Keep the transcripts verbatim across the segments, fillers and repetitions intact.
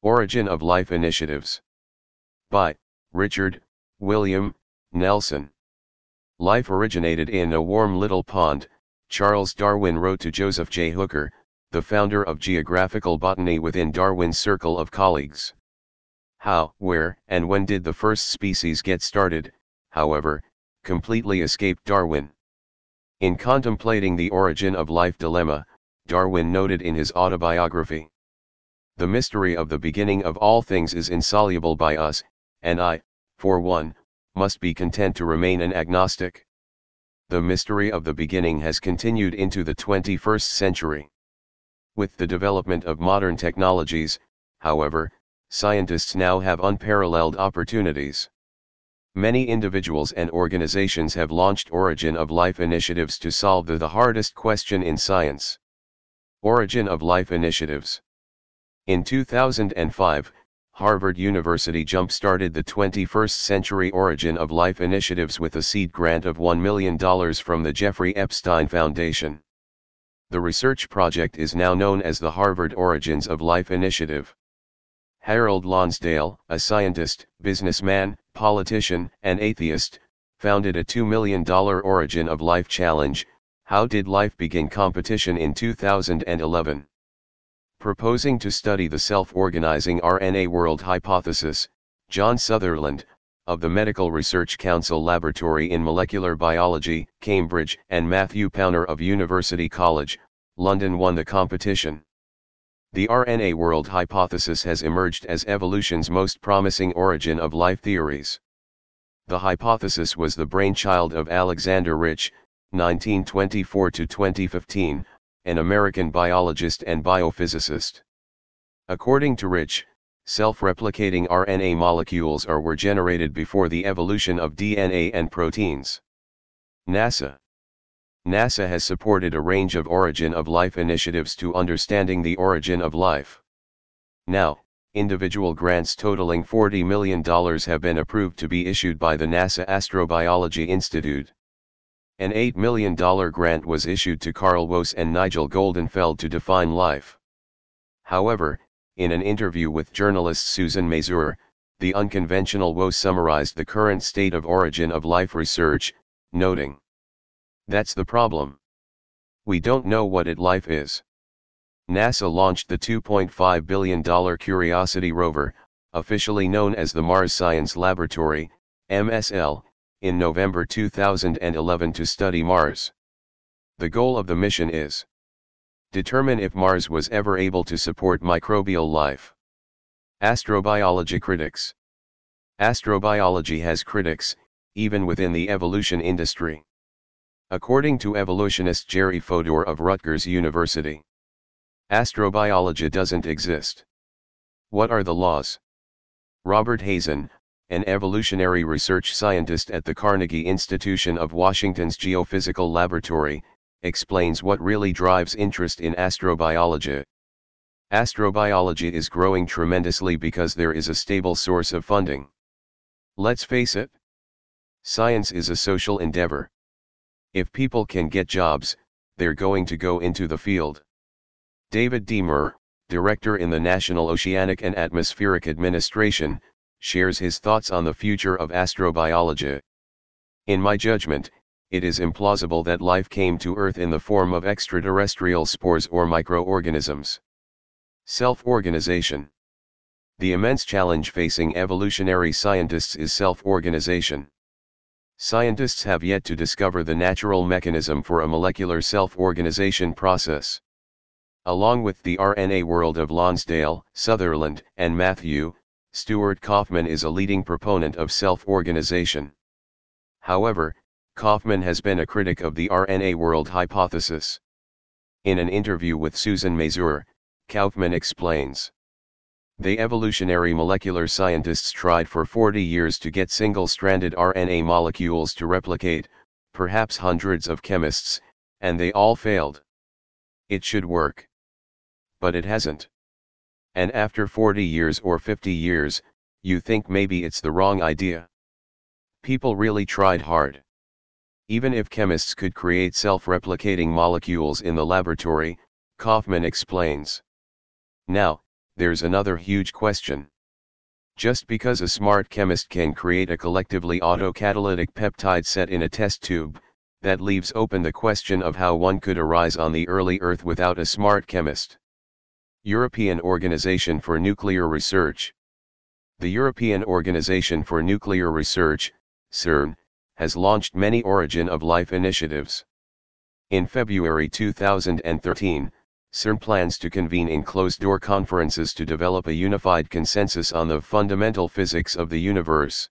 Origin of Life Initiatives. By Richard William Nelson. Life originated in a warm little pond, Charles Darwin wrote to Joseph J. Hooker, the founder of geographical botany within Darwin's circle of colleagues. How, where, and when did the first species get started, however, completely escaped Darwin. In contemplating the origin of life dilemma, Darwin noted in his autobiography, "The mystery of the beginning of all things is insoluble by us, and I, for one, must be content to remain an agnostic." The mystery of the beginning has continued into the twenty-first century. With the development of modern technologies, however, scientists now have unparalleled opportunities. Many individuals and organizations have launched Origin of Life initiatives to solve the, the hardest question in science. Origin of Life initiatives. In two thousand five, Harvard University jump-started the twenty-first Century Origin of Life initiatives with a seed grant of one million dollars from the Jeffrey Epstein Foundation. The research project is now known as the Harvard Origins of Life Initiative. Harold Lonsdale, a scientist, businessman, politician, and atheist, founded a two million dollars Origin of Life Challenge, How Did Life Begin competition in two thousand eleven. Proposing to study the self-organizing R N A world hypothesis, John Sutherland, of the Medical Research Council Laboratory in Molecular Biology, Cambridge, and Matthew Powner of University College, London won the competition. The R N A world hypothesis has emerged as evolution's most promising origin of life theories. The hypothesis was the brainchild of Alexander Rich, nineteen twenty-four to twenty fifteen, an American biologist and biophysicist. According to Rich, self-replicating R N A molecules are were generated before the evolution of D N A and proteins. NASA. NASA has supported a range of origin of life initiatives to understanding the origin of life. Now, individual grants totaling forty million dollars have been approved to be issued by the NASA Astrobiology Institute. An eight million dollars grant was issued to Carl Woese and Nigel Goldenfeld to define life. However, in an interview with journalist Susan Mazur, the unconventional Woese summarized the current state of origin of life research, noting, "That's the problem. We don't know what it life is." NASA launched the two point five billion dollars Curiosity rover, officially known as the Mars Science Laboratory, M S L, in November two thousand eleven to study Mars. The goal of the mission is determine if Mars was ever able to support microbial life. Astrobiology critics. Astrobiology has critics, even within the evolution industry. According to evolutionist Jerry Fodor of Rutgers University, astrobiology doesn't exist. What are the laws? Robert Hazen, an evolutionary research scientist at the Carnegie Institution of Washington's Geophysical Laboratory, explains what really drives interest in astrobiology. Astrobiology is growing tremendously because there is a stable source of funding. Let's face it. Science is a social endeavor. If people can get jobs, they're going to go into the field. David D. Murr, director in the National Oceanic and Atmospheric Administration, shares his thoughts on the future of astrobiology. "In my judgment, it is implausible that life came to Earth in the form of extraterrestrial spores or microorganisms." Self-organization. The immense challenge facing evolutionary scientists is self-organization. Scientists have yet to discover the natural mechanism for a molecular self-organization process. Along with the R N A world of Lonsdale, Sutherland, and Matthew, Stuart Kauffman is a leading proponent of self-organization. However, Kauffman has been a critic of the R N A world hypothesis. In an interview with Susan Mazur, Kauffman explains, "The evolutionary molecular scientists tried for forty years to get single-stranded R N A molecules to replicate, perhaps hundreds of chemists, and they all failed. It should work. But it hasn't. And after forty years or fifty years, you think maybe it's the wrong idea. People really tried hard. Even if chemists could create self-replicating molecules in the laboratory," Kauffman explains. "Now, there's another huge question. Just because a smart chemist can create a collectively autocatalytic peptide set in a test tube, that leaves open the question of how one could arise on the early Earth without a smart chemist. European Organization for Nuclear Research. The European Organization for Nuclear Research, CERN, has launched many origin of life initiatives. In February two thousand thirteen, CERN plans to convene in closed-door conferences to develop a unified consensus on the fundamental physics of the universe.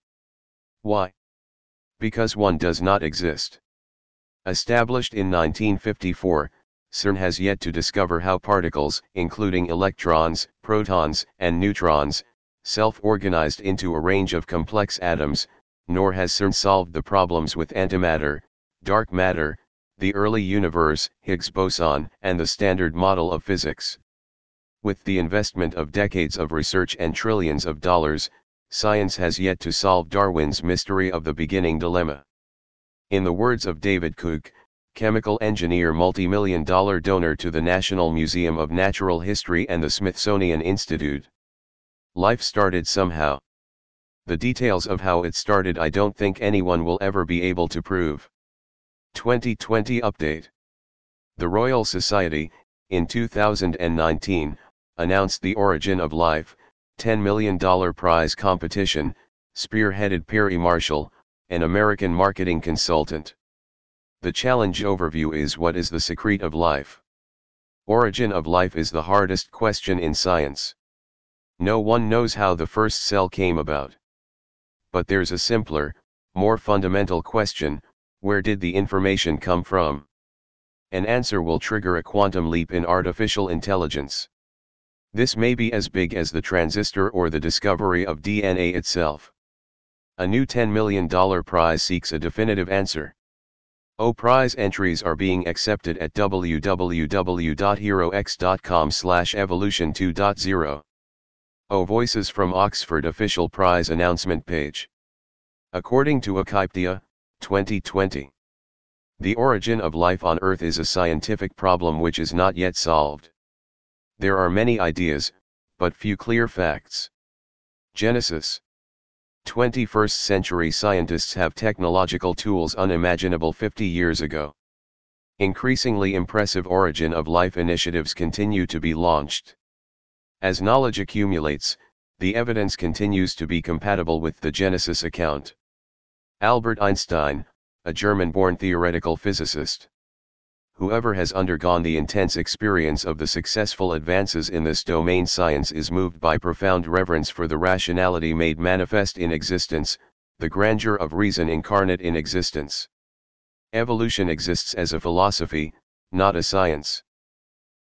Why? Because one does not exist. Established in nineteen fifty-four, CERN has yet to discover how particles, including electrons, protons, and neutrons, self-organized into a range of complex atoms, nor has CERN solved the problems with antimatter, dark matter, the early universe, Higgs boson, and the Standard Model of physics. With the investment of decades of research and trillions of dollars, science has yet to solve Darwin's mystery of the beginning dilemma. In the words of David Cook, chemical engineer multi-million dollar donor to the National Museum of Natural History and the Smithsonian Institute, life started somehow. The details of how it started I don't think anyone will ever be able to prove. twenty twenty Update. The Royal Society, in two thousand nineteen, announced the Origin of Life, ten million dollar prize competition, spearheaded Perry Marshall, an American marketing consultant. The challenge overview is: what is the secret of life? Origin of life is the hardest question in science. No one knows how the first cell came about. But there's a simpler, more fundamental question: where did the information come from? An answer will trigger a quantum leap in artificial intelligence. This may be as big as the transistor or the discovery of D N A itself. A new ten million dollar prize seeks a definitive answer. O prize entries are being accepted at w w w dot hero x dot com slash evolution two point zero. O Voices from Oxford official prize announcement page. According to Wikipedia, twenty twenty. The origin of life on Earth is a scientific problem which is not yet solved. There are many ideas, but few clear facts. Genesis. twenty-first century scientists have technological tools unimaginable fifty years ago. Increasingly impressive origin of life initiatives continue to be launched. As knowledge accumulates, the evidence continues to be compatible with the Genesis account. Albert Einstein, a German-born theoretical physicist. Whoever has undergone the intense experience of the successful advances in this domain, science is moved by profound reverence for the rationality made manifest in existence, the grandeur of reason incarnate in existence. Evolution exists as a philosophy, not a science.